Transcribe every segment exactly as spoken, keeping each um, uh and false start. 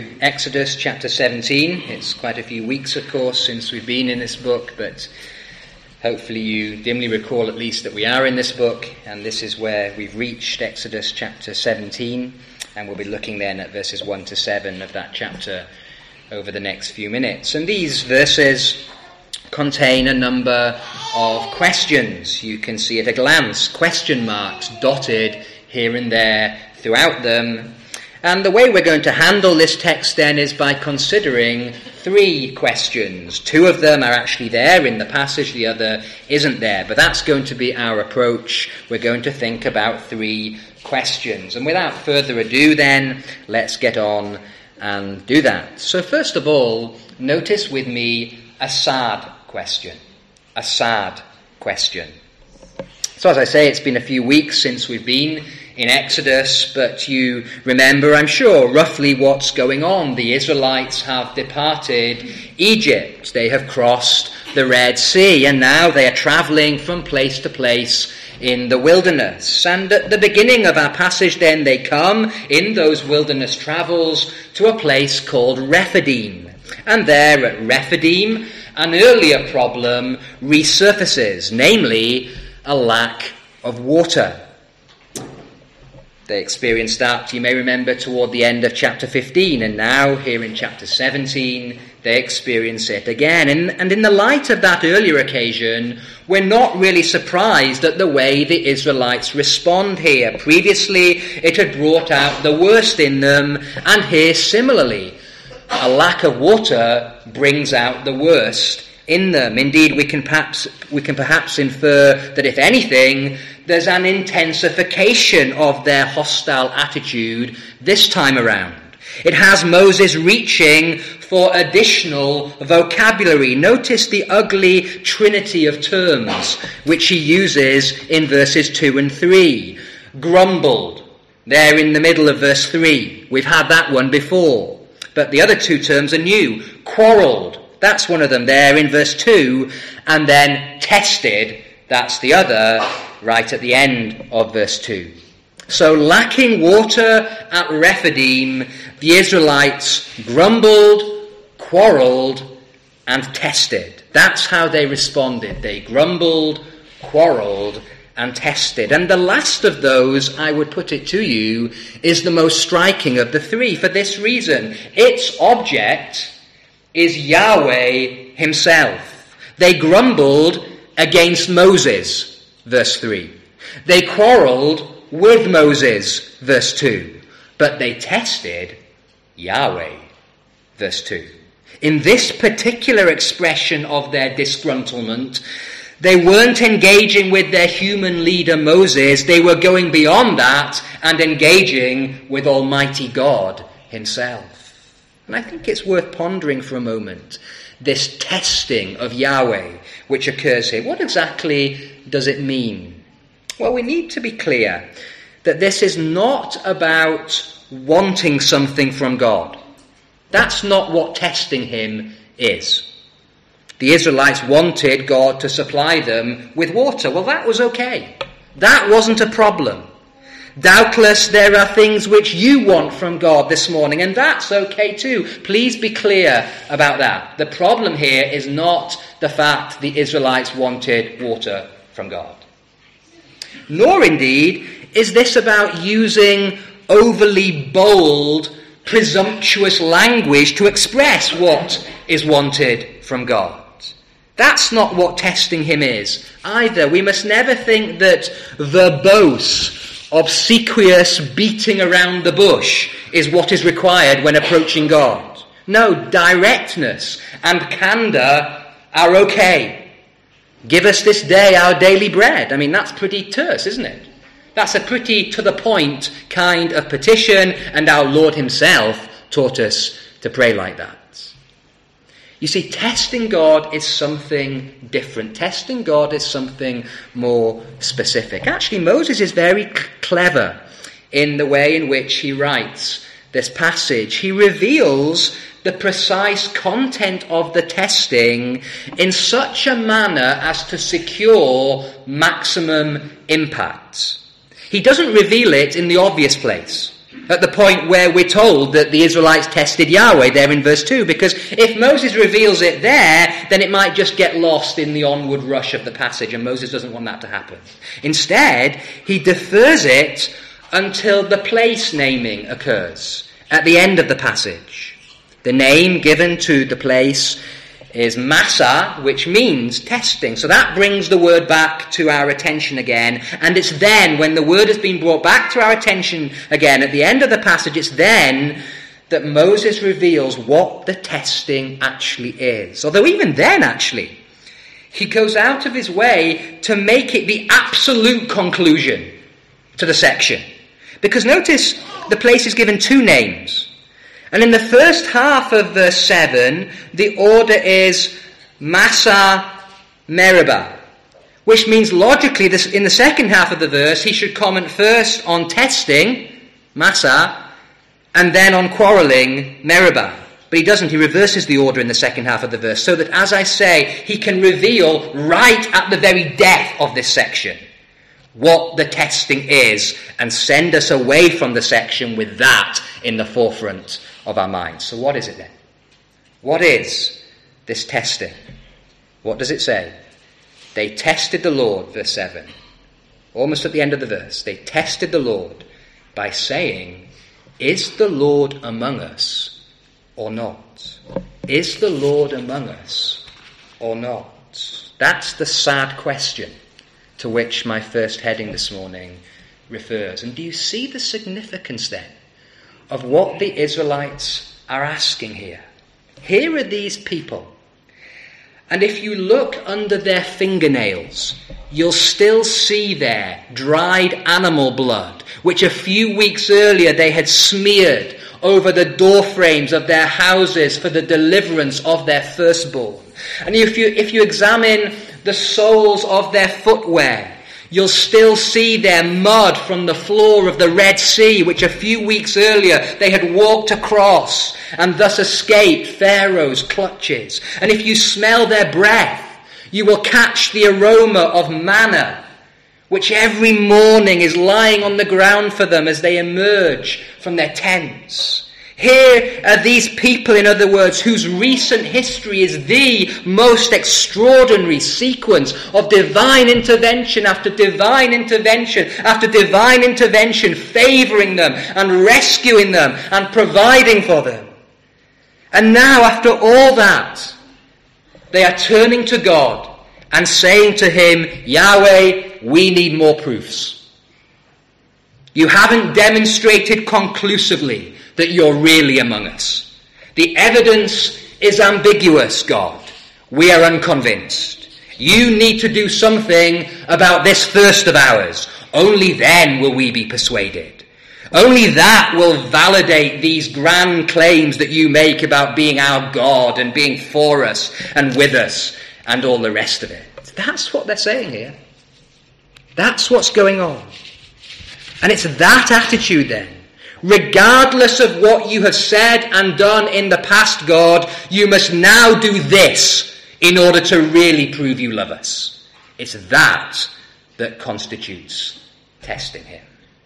Exodus chapter seventeen. It's quite a few weeks, of course, since we've been in this book, but hopefully you dimly recall at least that we are in this book, and this is where we've reached Exodus chapter seventeen, and we'll be looking then at verses one to seven of that chapter over the next few minutes. And these verses contain a number of questions. You can see at a glance question marks dotted here and there throughout them. And the way we're going to handle this text then is by considering three questions. Two of them are actually there in the passage, the other isn't there. But that's going to be our approach. We're going to think about three questions. And without further ado then, let's get on and do that. So first of all, notice with me a sad question. A sad question. So as I say, it's been a few weeks since we've been in Exodus, but you remember, I'm sure, roughly what's going on. The Israelites have departed Egypt. They have crossed the Red Sea, and now they are travelling from place to place in the wilderness. And at the beginning of our passage then, they come in those wilderness travels to a place called Rephidim. And there at Rephidim, an earlier problem resurfaces, namely a lack of water. They experienced that, you may remember, toward the end of chapter fifteen, and now here in chapter seventeen they experience it again. And, and in the light of that earlier occasion, we're not really surprised at the way the Israelites respond here. Previously, it had brought out the worst in them, and here similarly, a lack of water brings out the worst in them. Indeed, we can perhaps we can perhaps infer that if anything, there's an intensification of their hostile attitude this time around. It has Moses reaching for additional vocabulary. Notice the ugly trinity of terms which he uses in verses two and three. Grumbled, there in the middle of verse three. We've had that one before. But the other two terms are new. Quarrelled, that's one of them there in verse two. And then tested, that's the other, right at the end of verse two. So lacking water at Rephidim, the Israelites grumbled, quarrelled, and tested. That's how they responded. They grumbled, quarrelled, and tested. And the last of those, I would put it to you, is the most striking of the three for this reason. Its object is Yahweh himself. They grumbled against Moses, verse three. They quarrelled with Moses, verse two. But they tested Yahweh, verse two. In this particular expression of their disgruntlement, they weren't engaging with their human leader Moses. They were going beyond that and engaging with Almighty God himself. And I think it's worth pondering for a moment this testing of Yahweh which occurs here. What exactly does it mean? Well, we need to be clear that this is not about wanting something from God. That's not what testing him is. The Israelites wanted God to supply them with water. Well, that was okay. That wasn't a problem. Doubtless there are things which you want from God this morning, and that's okay too. Please be clear about that. The problem here is not the fact the Israelites wanted water from God. Nor indeed is this about using overly bold, presumptuous language to express what is wanted from God. That's not what testing him is either. We must never think that verbose, obsequious beating around the bush is what is required when approaching God. No, directness and candour are okay. Give us this day our daily bread. I mean, that's pretty terse, isn't it? That's a pretty to-the-point kind of petition, and our Lord himself taught us to pray like that. You see, testing God is something different. Testing God is something more specific. Actually, Moses is very c- clever in the way in which he writes this passage. He reveals the precise content of the testing in such a manner as to secure maximum impact. He doesn't reveal it in the obvious place. At the point where we're told that the Israelites tested Yahweh there in verse two, because if Moses reveals it there, then it might just get lost in the onward rush of the passage, and Moses doesn't want that to happen. Instead, he defers it until the place naming occurs at the end of the passage. The name given to the place is Massah, which means testing. So that brings the word back to our attention again. And it's then, when the word has been brought back to our attention again, at the end of the passage, it's then that Moses reveals what the testing actually is. Although even then, actually, he goes out of his way to make it the absolute conclusion to the section. Because notice, the place is given two names. And in the first half of verse seven, the order is Massah Meribah, which means logically this, in the second half of the verse, he should comment first on testing, Massah, and then on quarrelling, Meribah. But he doesn't. He reverses the order in the second half of the verse, so that, as I say, he can reveal right at the very depth of this section what the testing is, and send us away from the section with that in the forefront of our minds. So what is it then? What is this testing? What does it say? They tested the Lord, verse seven. Almost at the end of the verse. They tested the Lord by saying, is the Lord among us or not? Is the Lord among us or not? That's the sad question to which my first heading this morning refers. And do you see the significance then of what the Israelites are asking here? Here are these people, and if you look under their fingernails, you'll still see there dried animal blood, which a few weeks earlier they had smeared over the door frames of their houses for the deliverance of their firstborn. And if you if you examine the soles of their footwear, you'll still see their mud from the floor of the Red Sea, which a few weeks earlier they had walked across and thus escaped Pharaoh's clutches. And if you smell their breath, you will catch the aroma of manna, which every morning is lying on the ground for them as they emerge from their tents. Here are these people, in other words, whose recent history is the most extraordinary sequence of divine intervention after divine intervention after divine intervention, favouring them and rescuing them and providing for them. And now, after all that, they are turning to God and saying to him, Yahweh, we need more proofs. You haven't demonstrated conclusively that you're really among us. The evidence is ambiguous, God. We are unconvinced. You need to do something about this thirst of ours. Only then will we be persuaded. Only that will validate these grand claims that you make about being our God and being for us and with us and all the rest of it. That's what they're saying here. That's what's going on. And it's that attitude then. Regardless of what you have said and done in the past, God, you must now do this in order to really prove you love us. It's that that constitutes testing him.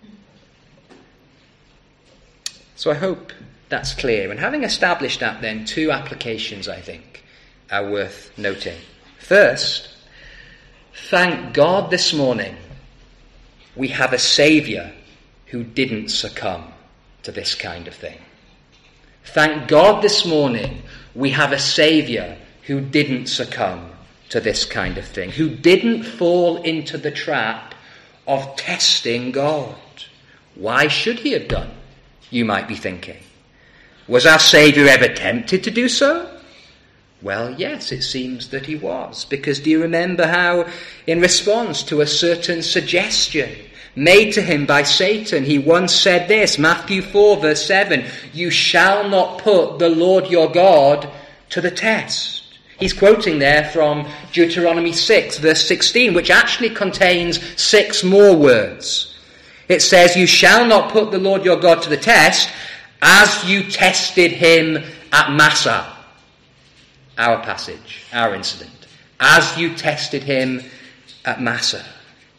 So I hope that's clear. And having established that, then, two applications, I think, are worth noting. First, thank God this morning we have a Saviour who didn't succumb to this kind of thing. Thank God this morning we have a Saviour who didn't succumb to this kind of thing, who didn't fall into the trap of testing God. Why should he have done, you might be thinking? Was our Saviour ever tempted to do so? Well, yes, it seems that he was, because do you remember how, in response to a certain suggestion made to him by Satan, he once said this, Matthew four, verse seven, you shall not put the Lord your God to the test. He's quoting there from Deuteronomy six, verse sixteen, which actually contains six more words. It says, you shall not put the Lord your God to the test, as you tested him at Massah. Our passage, our incident. As you tested him at Massah.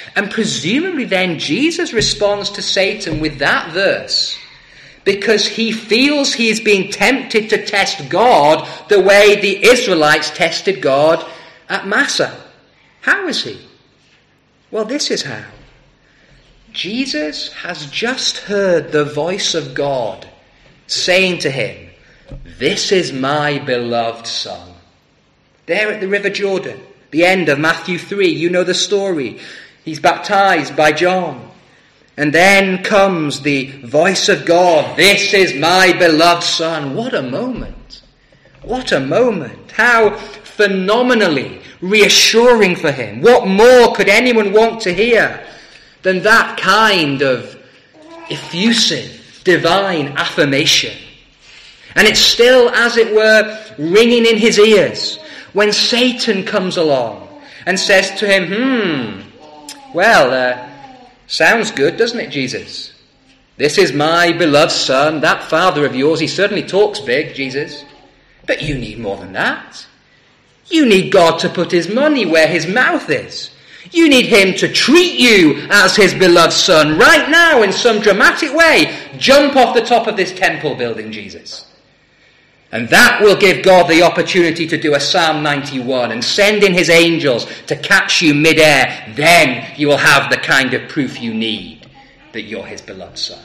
And presumably then Jesus responds to Satan with that verse because he feels he is being tempted to test God the way the Israelites tested God at Massah. How is he? Well, this is how. Jesus has just heard the voice of God saying to him, "This is my beloved Son." There at the River Jordan, the end of Matthew three, you know the story. He's baptized by John. And then comes the voice of God, "This is my beloved Son." What a moment. What a moment. How phenomenally reassuring for him. What more could anyone want to hear than that kind of effusive, divine affirmation? And it's still, as it were, ringing in his ears when Satan comes along and says to him, hmm, well, uh, sounds good, doesn't it, Jesus? This is my beloved Son, that Father of yours. He certainly talks big, Jesus. But you need more than that. You need God to put his money where his mouth is. You need him to treat you as his beloved Son right now in some dramatic way. Jump off the top of this temple building, Jesus. And that will give God the opportunity to do a Psalm ninety-one and send in his angels to catch you midair. Then you will have the kind of proof you need that you're his beloved Son.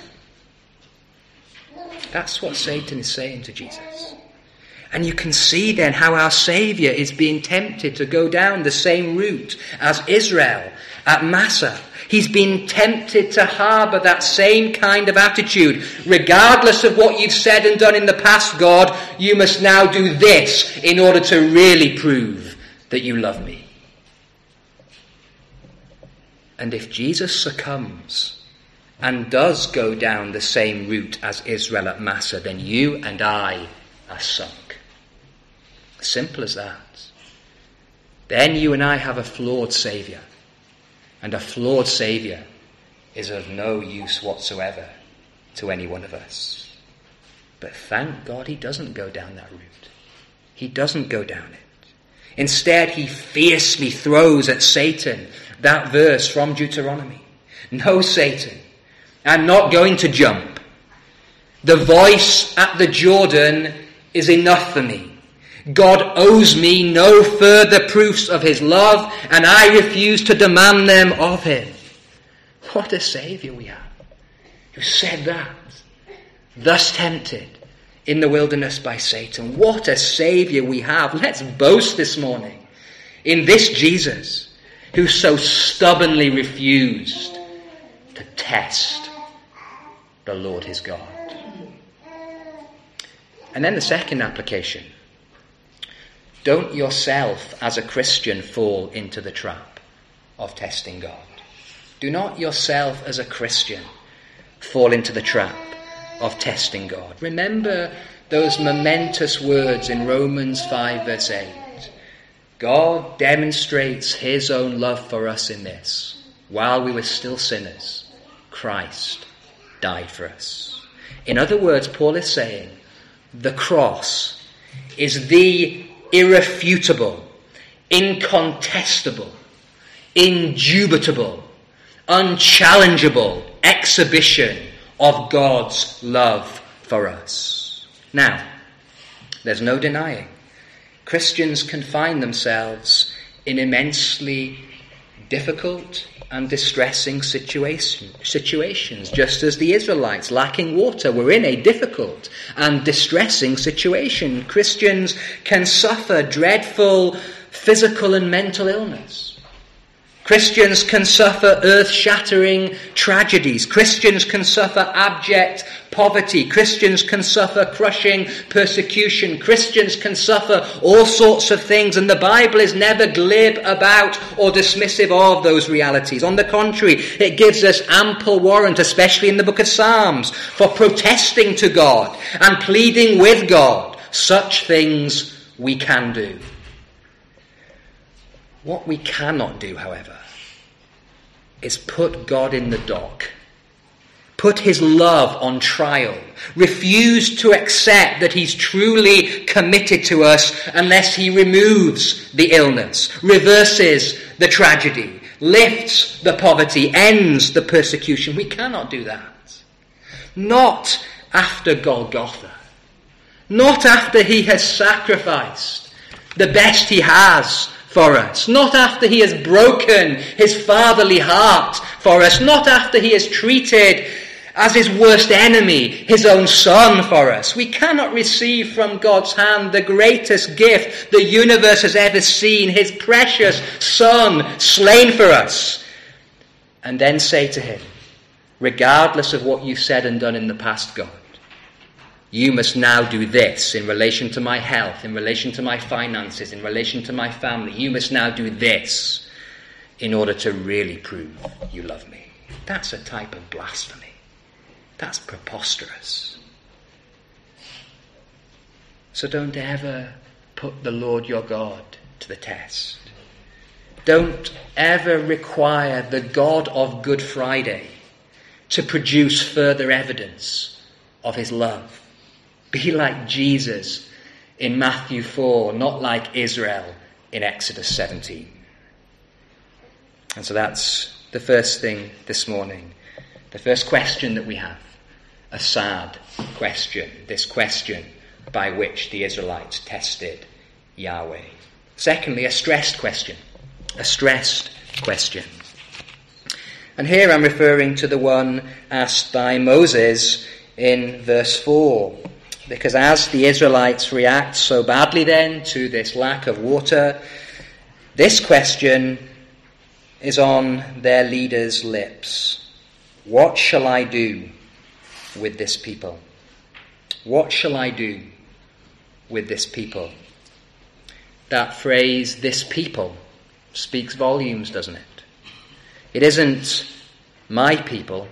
That's what Satan is saying to Jesus. And you can see then how our Saviour is being tempted to go down the same route as Israel at Massah. He's been tempted to harbour that same kind of attitude. Regardless of what you've said and done in the past, God, you must now do this in order to really prove that you love me. And if Jesus succumbs and does go down the same route as Israel at Massah, then you and I are sunk. Simple as that. Then you and I have a flawed Saviour. And a flawed Saviour is of no use whatsoever to any one of us. But thank God he doesn't go down that route. He doesn't go down it. Instead, he fiercely throws at Satan that verse from Deuteronomy. No, Satan, I'm not going to jump. The voice at the Jordan is enough for me. God owes me no further proofs of his love, and I refuse to demand them of him. What a Saviour we have, who said that, thus tempted in the wilderness by Satan. What a Saviour we have. Let's boast this morning in this Jesus who so stubbornly refused to test the Lord his God. And then the second application. Don't yourself, as a Christian, fall into the trap of testing God. Do not yourself, as a Christian, fall into the trap of testing God. Remember those momentous words in Romans five, verse eight. God demonstrates his own love for us in this. While we were still sinners, Christ died for us. In other words, Paul is saying, the cross is the irrefutable, incontestable, indubitable, unchallengeable exhibition of God's love for us. Now, there's no denying, Christians can find themselves in immensely difficult and distressing situation, situations, just as the Israelites lacking water were in a difficult and distressing situation. Christians can suffer dreadful physical and mental illness. Christians can suffer earth-shattering tragedies. Christians can suffer abject poverty. Christians can suffer crushing persecution. Christians can suffer all sorts of things, and the Bible is never glib about or dismissive of those realities. On the contrary, it gives us ample warrant, especially in the book of Psalms, for protesting to God and pleading with God. Such things we can do. What we cannot do, however, is put God in the dock, put his love on trial, refuse to accept that he's truly committed to us unless he removes the illness, reverses the tragedy, lifts the poverty, ends the persecution. We cannot do that. Not after Golgotha. Not after he has sacrificed the best he has for us. Not after he has broken his fatherly heart for us. Not after he has treated as his worst enemy his own son for us. We cannot receive from God's hand the greatest gift the universe has ever seen, his precious son slain for us, and then say to him, regardless of what you've said and done in the past, God, you must now do this in relation to my health, in relation to my finances, in relation to my family. You must now do this in order to really prove you love me. That's a type of blasphemy. That's preposterous. So don't ever put the Lord your God to the test. Don't ever require the God of Good Friday to produce further evidence of his love. Be like Jesus in Matthew four, not like Israel in Exodus seventeen. And so that's the first thing this morning. The first question that we have. A sad question. This question by which the Israelites tested Yahweh. Secondly, a stressed question. A stressed question. And here I'm referring to the one asked by Moses in verse four. Because as the Israelites react so badly then to this lack of water, this question is on their leaders' lips. What shall I do with this people? What shall I do with this people? That phrase, this people, speaks volumes, doesn't it? It isn't my people.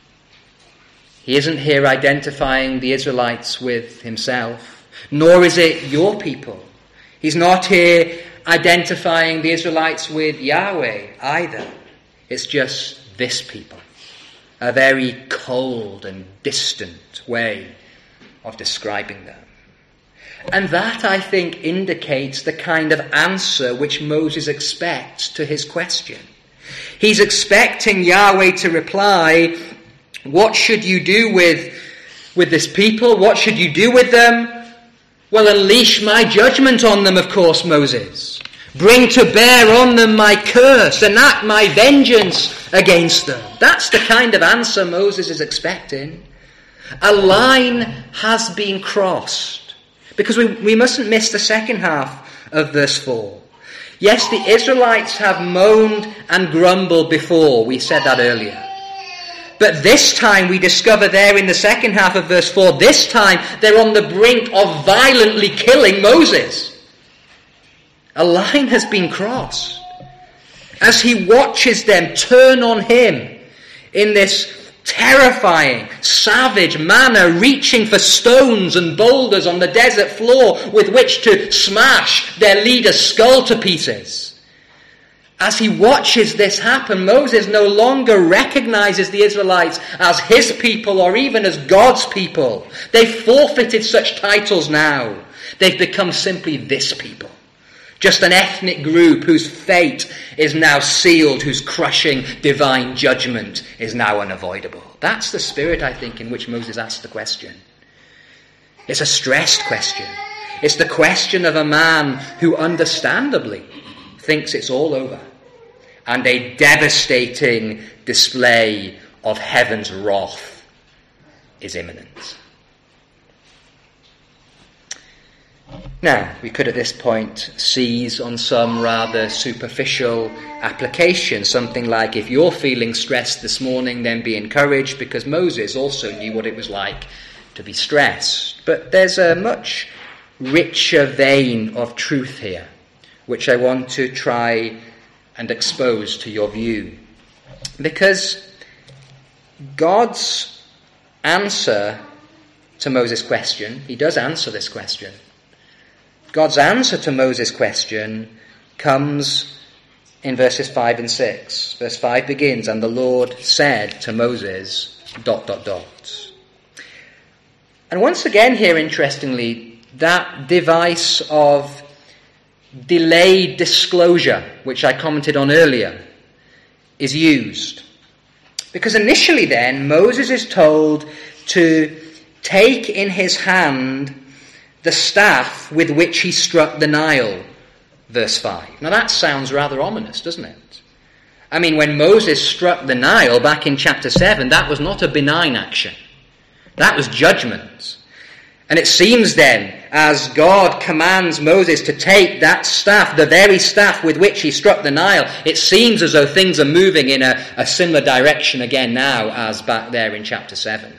He isn't here identifying the Israelites with himself, nor is it your people. He's not here identifying the Israelites with Yahweh either. It's just this people. A very cold and distant way of describing them. And that, I think, indicates the kind of answer which Moses expects to his question. He's expecting Yahweh to reply, what should you do with, with this people? What should you do with them? Well, unleash my judgment on them, of course, Moses. Bring to bear on them my curse, enact my vengeance against them. That's the kind of answer Moses is expecting. A line has been crossed. Because we, we mustn't miss the second half of verse four. Yes, the Israelites have moaned and grumbled before. We said that earlier. But this time we discover there in the second half of verse four, this time they're on the brink of violently killing Moses. A line has been crossed. As he watches them turn on him in this terrifying, savage manner, reaching for stones and boulders on the desert floor with which to smash their leader's skull to pieces. As he watches this happen, Moses no longer recognizes the Israelites as his people or even as God's people. They've forfeited such titles now. They've become simply this people. Just an ethnic group whose fate is now sealed, whose crushing divine judgment is now unavoidable. That's the spirit, I think, in which Moses asked the question. It's a stressed question. It's the question of a man who understandably thinks it's all over, and a devastating display of heaven's wrath is imminent. Now, we could at this point seize on some rather superficial application, something like, if you're feeling stressed this morning, then be encouraged, because Moses also knew what it was like to be stressed. But there's a much richer vein of truth here, which I want to try and expose to your view. Because God's answer to Moses' question, he does answer this question. God's answer to Moses' question comes in verses five and six. Verse five begins, and the Lord said to Moses, dot, dot, dot. And once again here, interestingly, that device of delayed disclosure, which I commented on earlier, is used. Because initially then, Moses is told to take in his hand the staff with which he struck the Nile, verse five. Now that sounds rather ominous, doesn't it? I mean, when Moses struck the Nile back in chapter seven, that was not a benign action. That was judgment. And it seems then, as God commands Moses to take that staff, the very staff with which he struck the Nile, it seems as though things are moving in a, a similar direction again now as back there in chapter seven.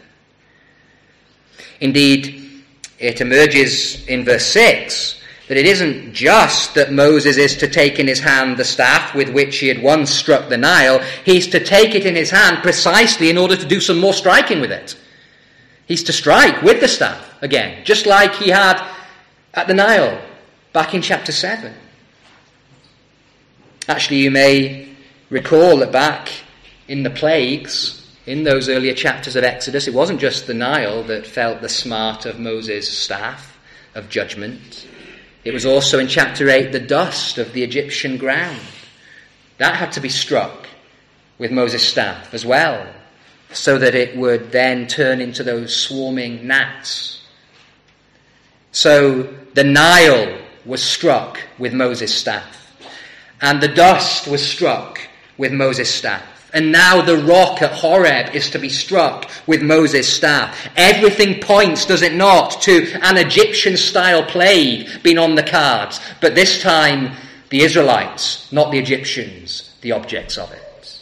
Indeed, it emerges in verse six that it isn't just that Moses is to take in his hand the staff with which he had once struck the Nile. He's to take it in his hand precisely in order to do some more striking with it. He's to strike with the staff again, just like he had at the Nile back in chapter seven. Actually, you may recall that back in the plagues, in those earlier chapters of Exodus, it wasn't just the Nile that felt the smart of Moses' staff of judgment. It was also in chapter eight the dust of the Egyptian ground. That had to be struck with Moses' staff as well, so that it would then turn into those swarming gnats. So the Nile was struck with Moses' staff, and the dust was struck with Moses' staff. And now the rock at Horeb is to be struck with Moses' staff. Everything points, does it not, to an Egyptian-style plague being on the cards. But this time, the Israelites, not the Egyptians, the objects of it.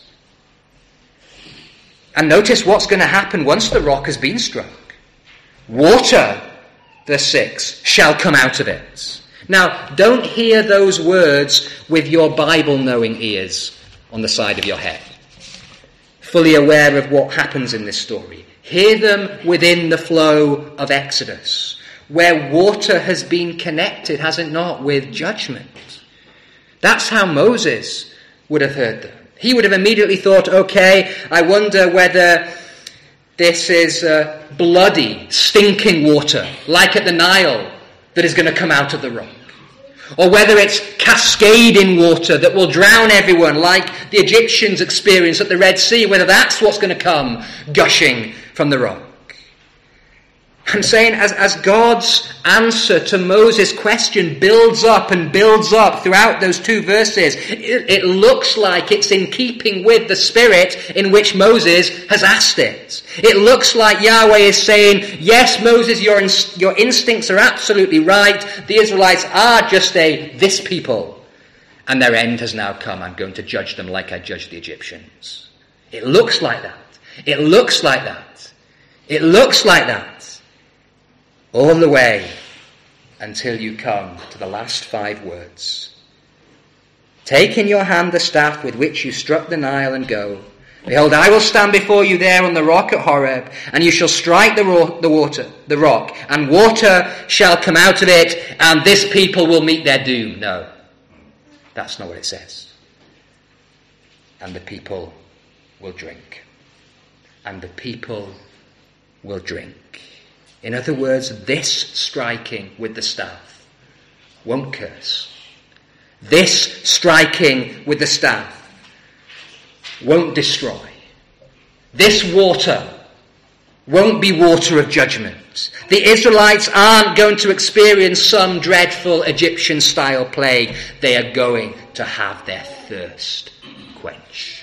And notice what's going to happen once the rock has been struck. Water, verse six, shall come out of it. Now, don't hear those words with your Bible-knowing ears on the side of your head, fully aware of what happens in this story. Hear them within the flow of Exodus, where water has been connected, has it not, with judgment. That's how Moses would have heard them. He would have immediately thought, okay, I wonder whether this is uh, bloody, stinking water, like at the Nile, that is going to come out of the rock. Or whether it's cascading water that will drown everyone like the Egyptians experienced at the Red Sea, whether that's what's going to come gushing from the rock. I'm saying as, as God's answer to Moses' question builds up and builds up throughout those two verses, it, it looks like it's in keeping with the spirit in which Moses has asked it. It looks like Yahweh is saying, yes, Moses, your, your instincts are absolutely right. The Israelites are just a this people, and their end has now come. I'm going to judge them like I judged the Egyptians. It looks like that. It looks like that. It looks like that. All the way until you come to the last five words. Take in your hand the staff with which you struck the Nile and go. Behold, I will stand before you there on the rock at Horeb, and you shall strike the, ro- the water, the rock, and water shall come out of it, and this people will meet their doom. No, that's not what it says. And the people will drink. And the people will drink. In other words, this striking with the staff won't curse. This striking with the staff won't destroy. This water won't be water of judgment. The Israelites aren't going to experience some dreadful Egyptian-style plague. They are going to have their thirst quenched.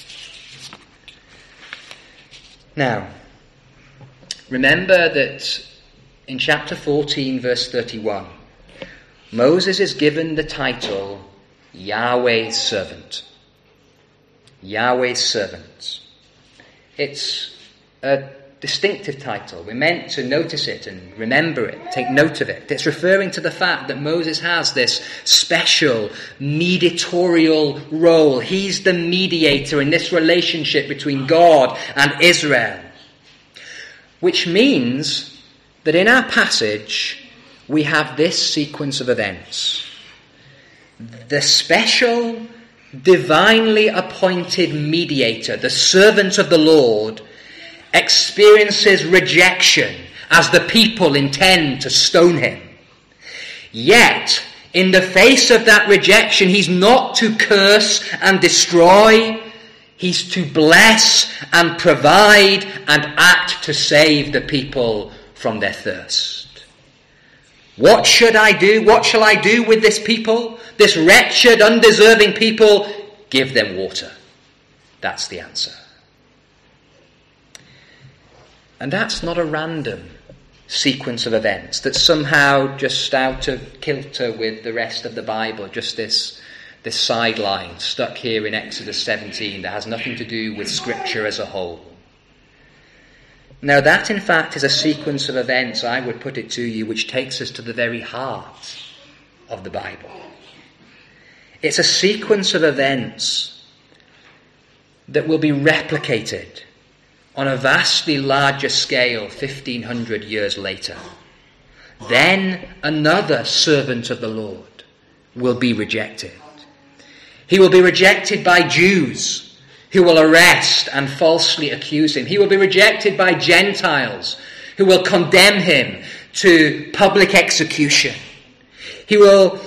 Now, remember that in chapter fourteen, verse thirty-one, Moses is given the title Yahweh's servant. Yahweh's servant. It's a distinctive title. We're meant to notice it and remember it, take note of it. It's referring to the fact that Moses has this special mediatorial role. He's the mediator in this relationship between God and Israel. Which means that in our passage, we have this sequence of events. The special, divinely appointed mediator, the servant of the Lord, experiences rejection as the people intend to stone him. Yet, in the face of that rejection, he's not to curse and destroy. He's to bless and provide and act to save the people from their thirst. What should I do? What shall I do with this people? This wretched, undeserving people? Give them water. That's the answer. And that's not a random sequence of events that's somehow just out of kilter with the rest of the Bible, just this, this sideline stuck here in Exodus seventeen that has nothing to do with Scripture as a whole. Now that in fact is a sequence of events, I would put it to you, which takes us to the very heart of the Bible. It's a sequence of events that will be replicated on a vastly larger scale fifteen hundred years later. Then another servant of the Lord will be rejected. He will be rejected by Jews who will arrest and falsely accuse him. He will be rejected by Gentiles who will condemn him to public execution. He will,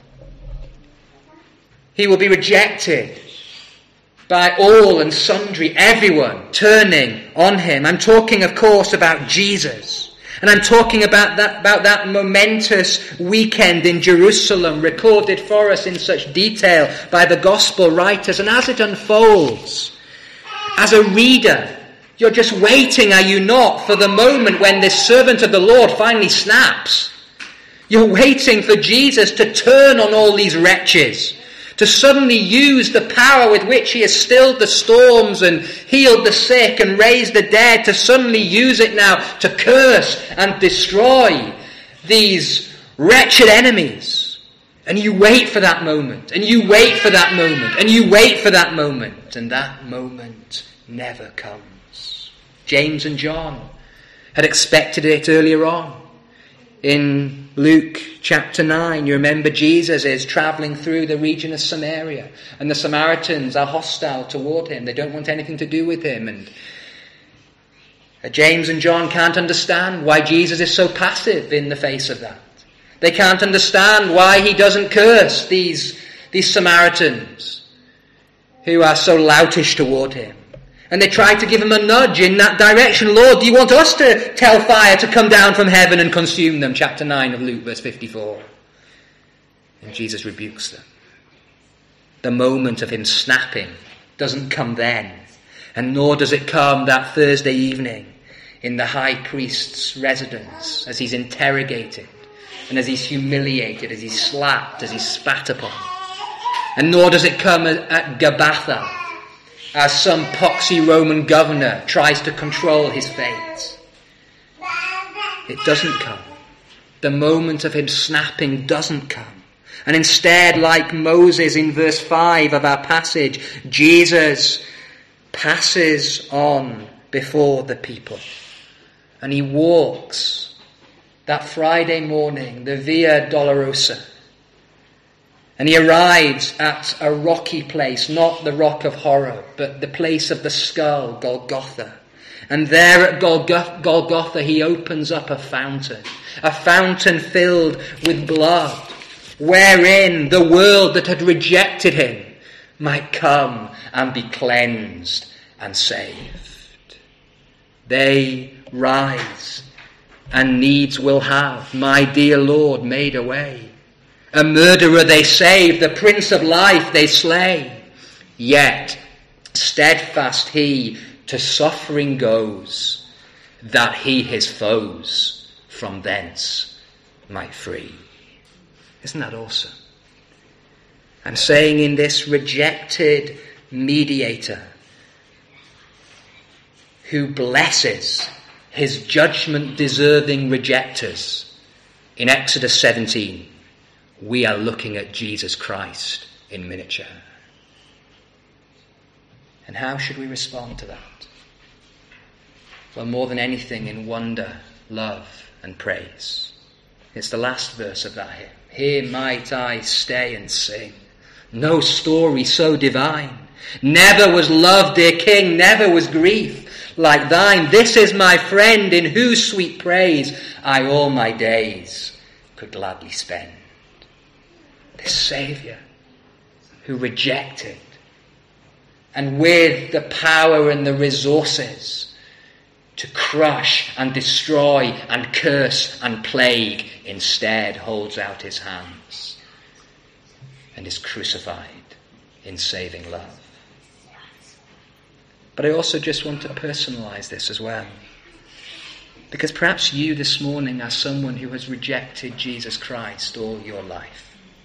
he will be rejected by all and sundry, everyone turning on him. I'm talking, of course, about Jesus. And I'm talking about that, about that momentous weekend in Jerusalem, recorded for us in such detail by the gospel writers. And as it unfolds, as a reader, you're just waiting, are you not, for the moment when this servant of the Lord finally snaps. You're waiting for Jesus to turn on all these wretches, to suddenly use the power with which he has stilled the storms and healed the sick and raised the dead, to suddenly use it now to curse and destroy these wretched enemies. And you wait for that moment, and you wait for that moment, and you wait for that moment, and that moment never comes. James and John had expected it earlier on. In Luke chapter nine, you remember Jesus is travelling through the region of Samaria, and the Samaritans are hostile toward him. They don't want anything to do with him. And James and John can't understand why Jesus is so passive in the face of that. They can't understand why he doesn't curse these, these Samaritans who are so loutish toward him. And they try to give him a nudge in that direction. Lord, do you want us to tell fire to come down from heaven and consume them? Chapter nine of Luke, verse fifty-four. And Jesus rebukes them. The moment of him snapping doesn't come then. And nor does it come that Thursday evening in the high priest's residence as he's interrogated and as he's humiliated, as he's slapped, as he's spat upon. And nor does it come at Gabbatha, as some poxy Roman governor tries to control his fate. It doesn't come. The moment of him snapping doesn't come. And instead, like Moses in verse five of our passage, Jesus passes on before the people. And he walks that Friday morning, the Via Dolorosa. And he arrives at a rocky place, not the rock of horror, but the place of the skull, Golgotha. And there at Golgotha he opens up a fountain, a fountain filled with blood, wherein the world that had rejected him might come and be cleansed and saved. They rise, and needs will have, my dear Lord, made a way. A murderer they save, the Prince of Life they slay. Yet steadfast he to suffering goes, that he his foes from thence might free. Isn't that awesome? I'm saying in this rejected mediator who blesses his judgment-deserving rejectors in Exodus seventeen, we are looking at Jesus Christ in miniature. And how should we respond to that? Well, more than anything, in wonder, love, and praise. It's the last verse of that hymn. Here might I stay and sing. No story so divine. Never was love, dear King, never was grief like thine. This is my friend, in whose sweet praise I all my days could gladly spend. This Saviour who rejected and with the power and the resources to crush and destroy and curse and plague, instead holds out his hands and is crucified in saving love. But I also just want to personalize this as well. Because perhaps you this morning are someone who has rejected Jesus Christ all your life.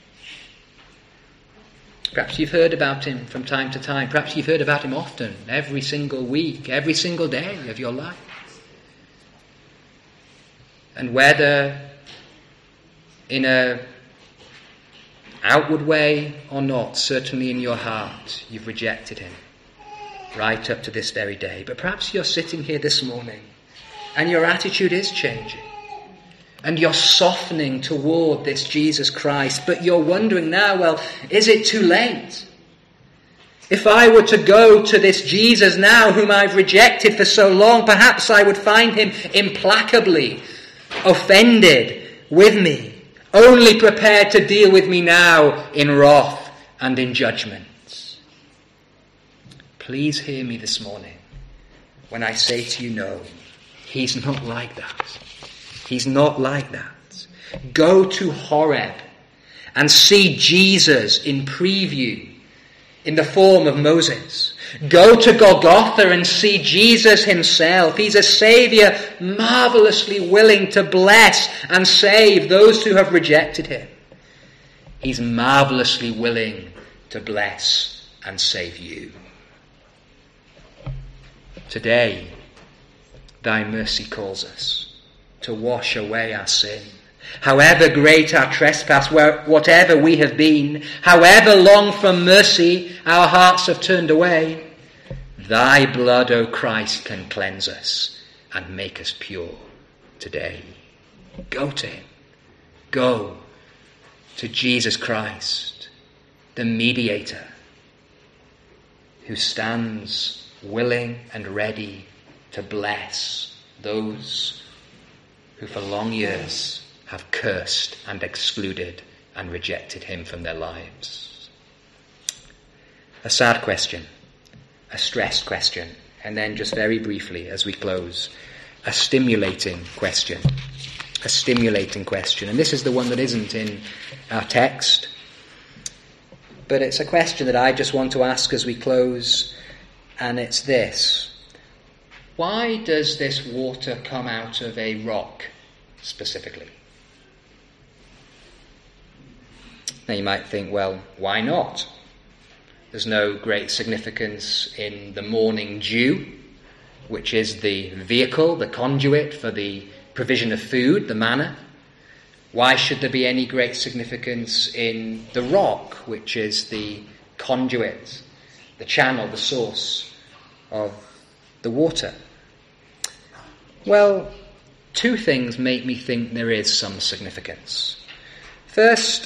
Perhaps you've heard about him from time to time. Perhaps you've heard about him often, every single week, every single day of your life. And whether in a outward way or not, certainly in your heart, you've rejected him right up to this very day. But perhaps you're sitting here this morning and your attitude is changing. And you're softening toward this Jesus Christ. But you're wondering now, well, is it too late? If I were to go to this Jesus now, whom I've rejected for so long, perhaps I would find him implacably offended with me, only prepared to deal with me now in wrath and in judgment. Please hear me this morning when I say to you, no, he's not like that. He's not like that. Go to Horeb and see Jesus in preview in the form of Moses. Go to Golgotha and see Jesus himself. He's a Saviour marvellously willing to bless and save those who have rejected him. He's marvellously willing to bless and save you. Today, thy mercy calls us to wash away our sin. However great our trespass, whatever we have been, however long from mercy our hearts have turned away, thy blood, O Christ, can cleanse us and make us pure today. Go to him. Go to Jesus Christ, the mediator, who stands willing and ready to bless those who for long years have cursed and excluded and rejected him from their lives. A sad question, a stressed question, and then just very briefly as we close, a stimulating question. A stimulating question. And this is the one that isn't in our text, but it's a question that I just want to ask as we close, and it's this. Why does this water come out of a rock specifically? Now you might think, well, why not? There's no great significance in the morning dew, which is the vehicle, the conduit for the provision of food, the manna. Why should there be any great significance in the rock, which is the conduit, the channel, the source of the water? Well, two things make me think there is some significance. First,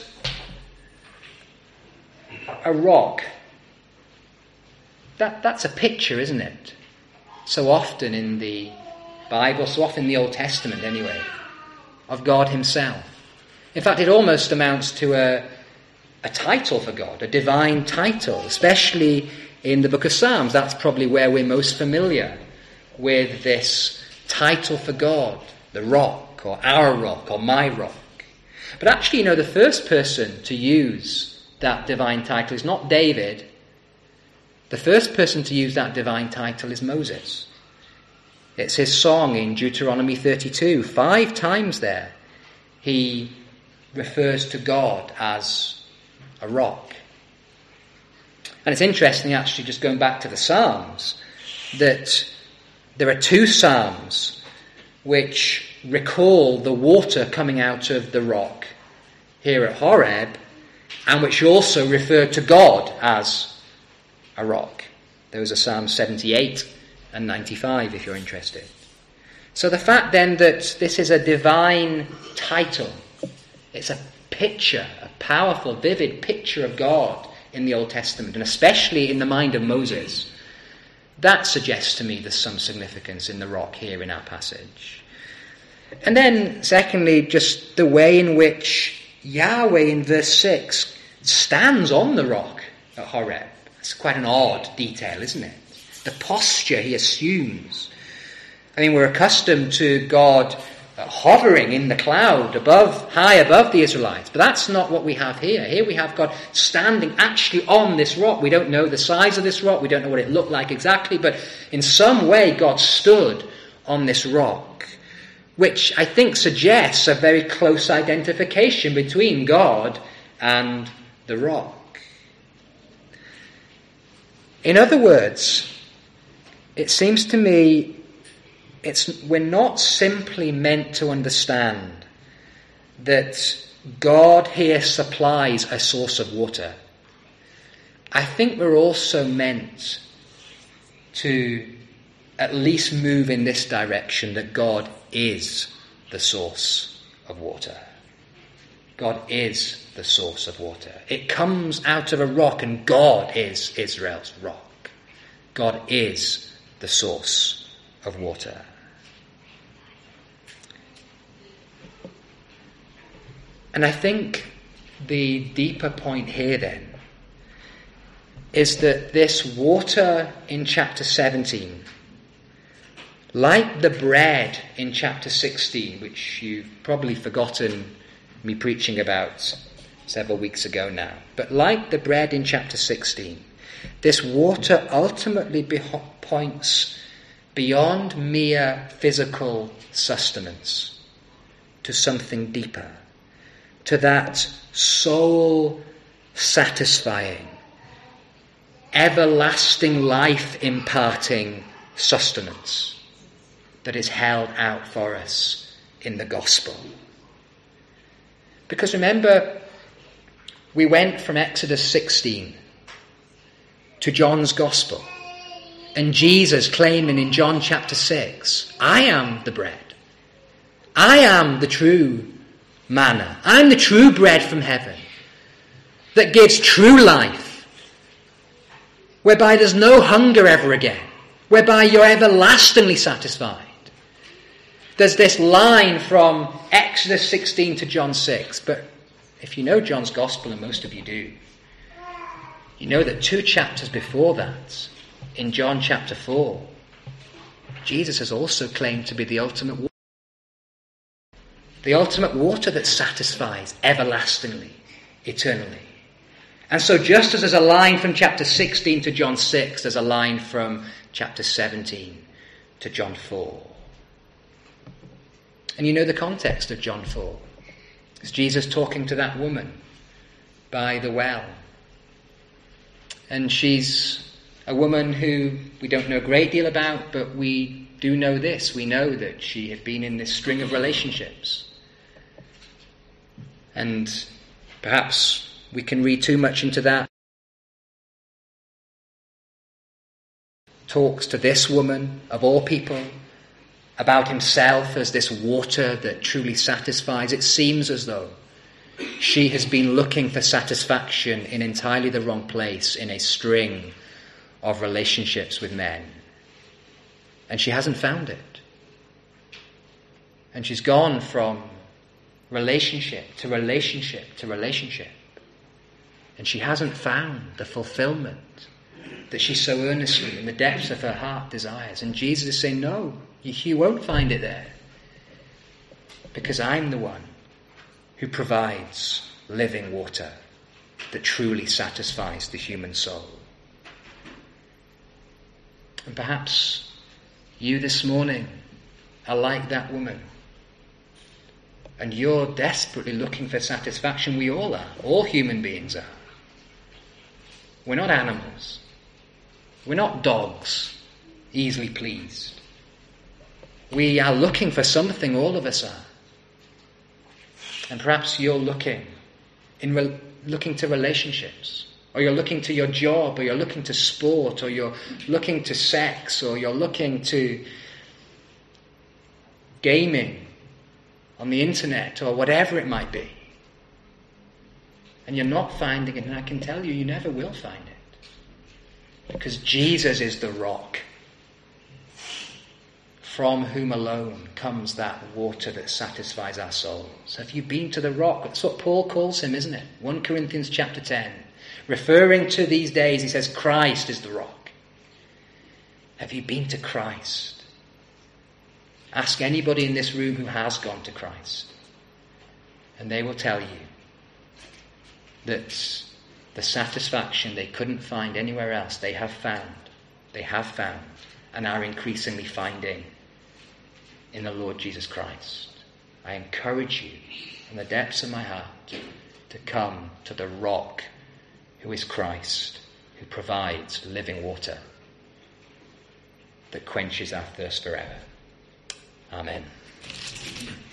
a rock. That, that's a picture, isn't it? So often in the Bible, so often in the Old Testament anyway, of God himself. In fact, it almost amounts to a, a title for God, a divine title, especially in the book of Psalms. That's probably where we're most familiar with this title for God, the rock, or our rock, or my rock. But actually, you know, the first person to use that divine title is not David. The first person to use that divine title is Moses. It's his song in Deuteronomy thirty-two. Five times there he refers to God as a rock. And it's interesting, actually, just going back to the Psalms, that there are two Psalms which recall the water coming out of the rock here at Horeb, and which also refer to God as a rock. Those are Psalms seventy-eight and ninety-five, if you're interested. So the fact then that this is a divine title, it's a picture, a powerful, vivid picture of God in the Old Testament, and especially in the mind of Moses, that suggests to me there's some significance in the rock here in our passage. And then, secondly, just the way in which Yahweh in verse six stands on the rock at Horeb, It's quite an odd detail, isn't it? The posture he assumes. I mean, we're accustomed to God uh, hovering in the cloud above, high above the Israelites, but that's not what we have here. Here we have God standing actually on this rock. We don't know the size of this rock. We don't know what it looked like exactly, but in some way God stood on this rock, which I think suggests a very close identification between God and the rock. In other words, it seems to me it's we're not simply meant to understand that God here supplies a source of water. I think we're also meant to at least move in this direction, that God is the source of water. God is the source of water. It comes out of a rock, and God is Israel's rock. God is the source of water. And I think the deeper point here then is that this water in chapter seventeen, like the bread in chapter sixteen, which you've probably forgotten me preaching about several weeks ago now, but like the bread in chapter sixteen, this water ultimately be- points beyond mere physical sustenance to something deeper, to that soul-satisfying, everlasting life-imparting sustenance that is held out for us in the gospel. Because remember, we went from Exodus sixteen to John's gospel, and Jesus claiming in John chapter six, I am the bread. I am the true manna. I'm the true bread from heaven that gives true life, whereby there's no hunger ever again, whereby you're everlastingly satisfied. There's this line from Exodus sixteen to John six, but if you know John's gospel, and most of you do, you know that two chapters before that, in John chapter four, Jesus has also claimed to be the ultimate water. The ultimate water that satisfies everlastingly, eternally. And so just as there's a line from chapter sixteen to John six, there's a line from chapter seventeen to John four. And you know the context of John four. It's Jesus talking to that woman by the well. And she's a woman who we don't know a great deal about, but we do know this. We know that she had been in this string of relationships. And perhaps we can read too much into that. Talks to this woman, of all people, about himself as this water that truly satisfies. It seems as though she has been looking for satisfaction in entirely the wrong place, in a string of relationships with men. And she hasn't found it. And she's gone from relationship to relationship to relationship. And she hasn't found the fulfillment that she so earnestly in the depths of her heart desires. And Jesus is saying, no, you, you won't find it there. Because I'm the one who provides living water that truly satisfies the human soul. And perhaps you this morning are like that woman. And you're desperately looking for satisfaction. We all are. All human beings are. We're not animals. We're not dogs, easily pleased. We are looking for something, all of us are. And perhaps you're looking, in re- looking to relationships, or you're looking to your job, or you're looking to sport, or you're looking to sex, or you're looking to gaming on the internet, or whatever it might be. And you're not finding it, and I can tell you, you never will find it. Because Jesus is the rock, from whom alone comes that water that satisfies our souls. Have you been to the rock? That's what Paul calls him, isn't it? First Corinthians chapter ten. referring to these days, he says, Christ is the rock. Have you been to Christ? Ask anybody in this room who has gone to Christ, and they will tell you that the satisfaction they couldn't find anywhere else, they have found, they have found, and are increasingly finding in the Lord Jesus Christ. I encourage you from the depths of my heart to come to the rock who is Christ, who provides living water that quenches our thirst forever. Amen.